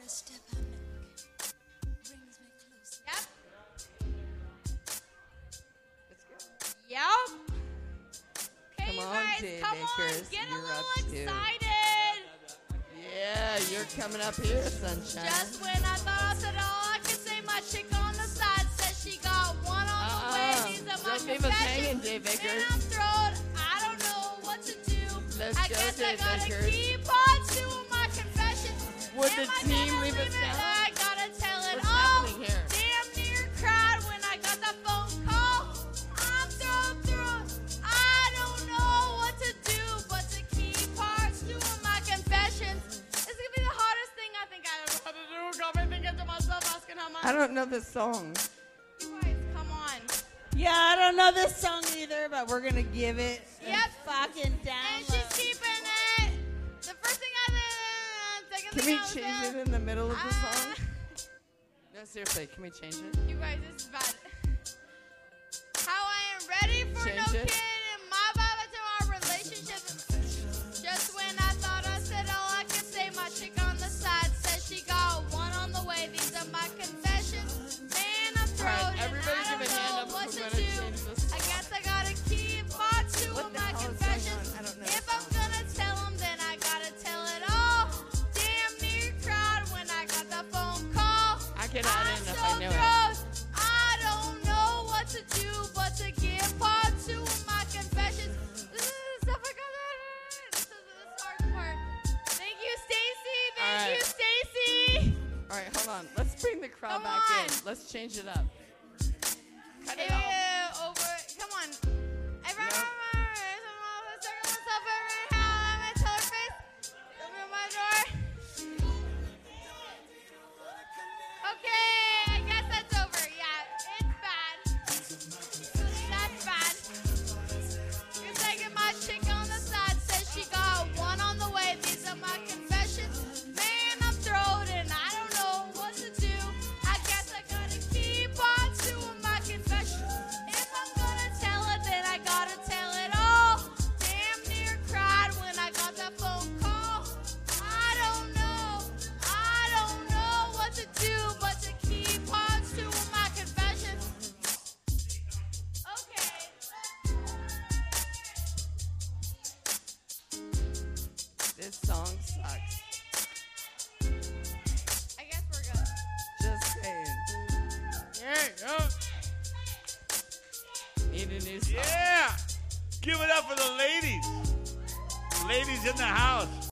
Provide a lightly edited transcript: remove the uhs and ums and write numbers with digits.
Yep. Okay, Come on, you guys, come on, Daymakers, get a you're little up too. excited. Yeah, you're coming up here, sunshine. Just when I thought I said all I could say, my chick on the side says she got one on the way. These are my Don't leave us hanging, confessions. Daymakers. And I'm throwed. I don't know what to do. Let's I go, guess I gotta Daymakers. keep on doing my confessions. Would Am the I team gonna leave us it? down? I gotta tell it What's all. happening here? Damn near cried when I got that phone call. I'm through. I don't know what to do but to keep on doing my confessions. It's gonna be the hardest thing I think I don't know how to do. Got me thinking to myself, asking how much. I don't know this song. You guys, come on. Yeah, I don't know this song either, but we're gonna give it a Yep. fucking And download. she's keeping it. The first thing I did, second Can thing we I was change doing, it in the middle of the song? No, seriously, can we change it? You guys, this is bad. How I am ready for Change no it. kid and my vibe to our relationship. Just when I thought I said all I could say, my chick on the side says she got one on the way. These are my confessions. Man, I'm All thrown right, and everybody I give don't a hand know up what if to we're gonna do. change this. I guess I gotta keep on doing What the my hell is going confessions. on? I don't know If the I'm song. gonna tell them, then I gotta tell it all. Damn near cried when I got that phone call. I can add I'm in if so I know it. gross. I don't know what to do but to give part to my confessions. This is the stuff I got. This is the hard part. Thank you, Stacy. Thank you, Stacy. All right, hold on. Let's bring the crowd Come back on. in. Let's change it up. Cut it Ew, off. over. Come on. Everyone, No. circle myself over how I'm gonna tell her face. Open my door. Okay, I guess that's over. Yeah, it's bad. That's bad. You're taking my chick on the side says she got one on the way. These are my confessions. Man, I'm thrown and I don't know what to do. I guess I gotta keep on doing my confessions. If I'm gonna tell it, then I gotta tell it all. Damn near cried when I got that phone call. I don't know what to do but to keep on doing my confessions. Okay. This song sucks. I guess we're good. Just saying. Need a new song. Yeah. Give it up for the ladies. Ladies in the house.